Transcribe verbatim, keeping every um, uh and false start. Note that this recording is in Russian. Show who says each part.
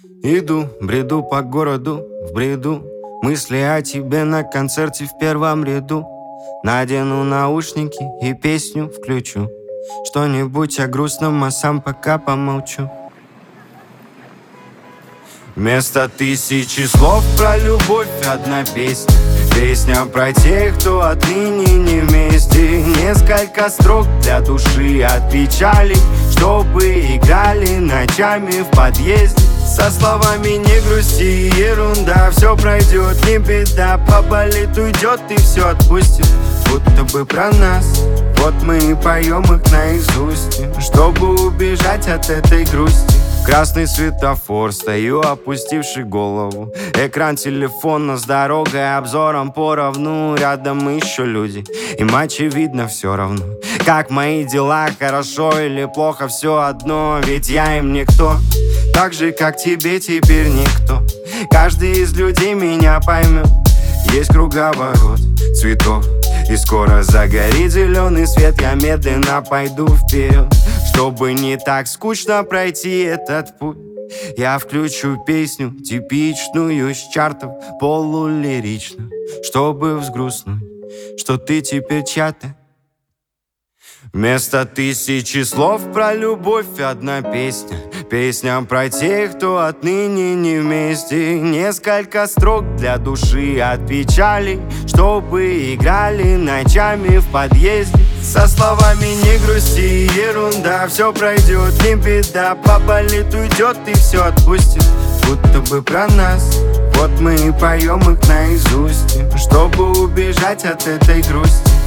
Speaker 1: Иду, бреду по городу, в бреду мысли о тебе на концерте в первом ряду. Надену наушники и песню включу, что-нибудь о грустном, а сам пока помолчу. Вместо тысячи слов про любовь одна песня. Песня про тех, кто отныне не вместе. Несколько строк для души от печали, чтобы играли ночами в подъезде. Со словами не грусти, ерунда, все пройдет, не беда. Поболит, уйдет и все отпустит, будто бы про нас. Вот мы и поем их наизусть, чтобы убежать от этой грусти. Красный светофор, стою, опустивший голову. Экран телефона с дорогой, обзором поровну. Рядом еще люди, им очевидно все равно, как мои дела, хорошо или плохо, все одно. Ведь я им никто, так же, как тебе теперь никто. Каждый из людей меня поймет. Есть круговорот цветов, и скоро загорит зеленый свет. Я медленно пойду вперед, чтобы не так скучно пройти этот путь. Я включу песню типичную с чартов, полулиричную, чтобы взгрустнуть, что ты теперь чья-то. Вместо тысячи слов про любовь одна песня. Песня про тех, кто отныне не вместе. Несколько строк для души от печали, чтобы играли ночами в подъезде. Со словами не грусти, ерунда, все пройдет, не беда. Поболит, уйдет и все отпустит, будто бы про нас. Вот мы и поем их наизусть, чтобы убежать от этой грусти.